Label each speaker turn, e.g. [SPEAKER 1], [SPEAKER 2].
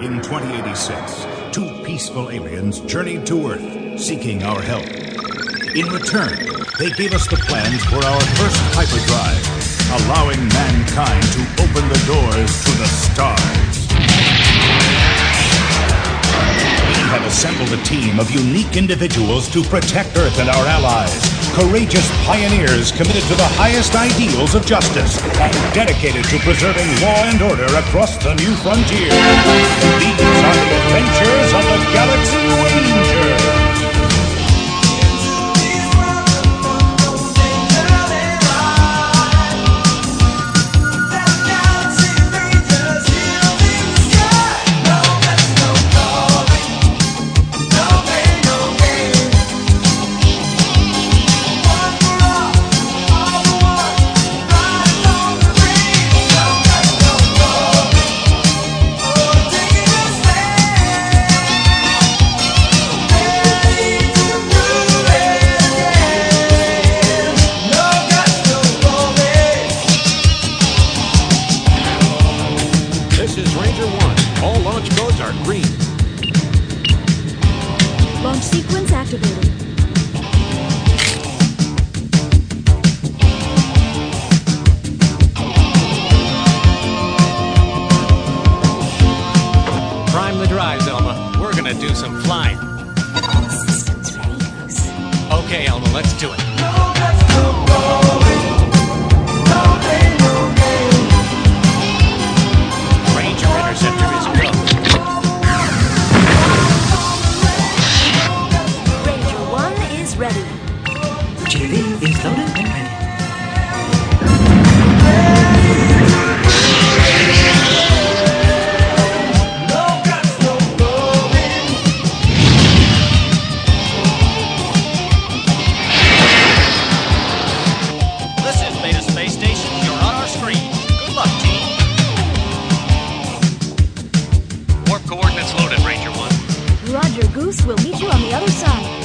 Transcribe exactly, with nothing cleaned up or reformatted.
[SPEAKER 1] In twenty eighty-six, two peaceful aliens journeyed to Earth, seeking our help. In return, they gave us the plans for our first hyperdrive, allowing mankind to open the doors to the stars. We have assembled a team of unique individuals to protect Earth and our allies. Courageous pioneers committed to the highest ideals of justice and dedicated to preserving law and order across the new frontier. These are the adventures of the Galaxy Rangers.
[SPEAKER 2] This is Ranger one. All launch codes are green.
[SPEAKER 3] Launch sequence activated.
[SPEAKER 2] Prime the drives, Elma. We're gonna do some flying.
[SPEAKER 3] All systems ready, Goose.
[SPEAKER 2] Okay, Elma, let's do it. Ranger interceptor is go.
[SPEAKER 3] Ranger one is ready.
[SPEAKER 4] G V is loaded and ready.
[SPEAKER 2] This is Beta Space Station. You're on our screen. Good luck, team. Warp coordinates loaded, Ranger one.
[SPEAKER 3] Roger, Goose. We'll meet you on the other side.